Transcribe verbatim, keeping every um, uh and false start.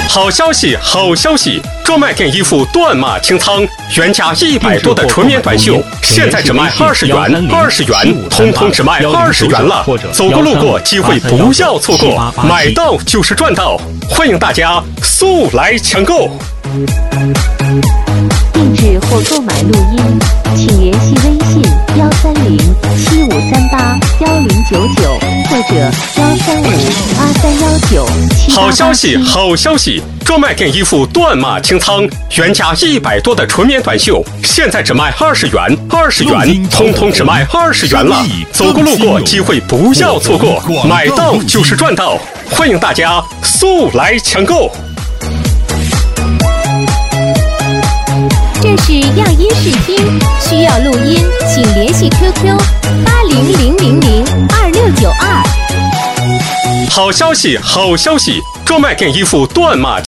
好消息，好消息！专卖店衣服断码清仓，原价一百多的纯棉短袖，现在只卖二十元，二十元，通通只卖二十元了。走过路过，机会不要错过，买到就是赚到，欢迎大家速来抢购。 定制或购买录音，请联系微信幺三零七五三八幺零九九或者幺三五八三幺九七八八七。 好消息，好消息！专卖店衣服断码清仓，原价一百多的纯棉短袖，现在只卖二十元，二十元，通通只卖二十元了。走过路过，机会不要错过，买到就是赚到，欢迎大家速来抢购。 这是样音视听，需要录音，请联系 Q Q 八零零零零二六九二。 好消息，好消息！专卖店衣服断码。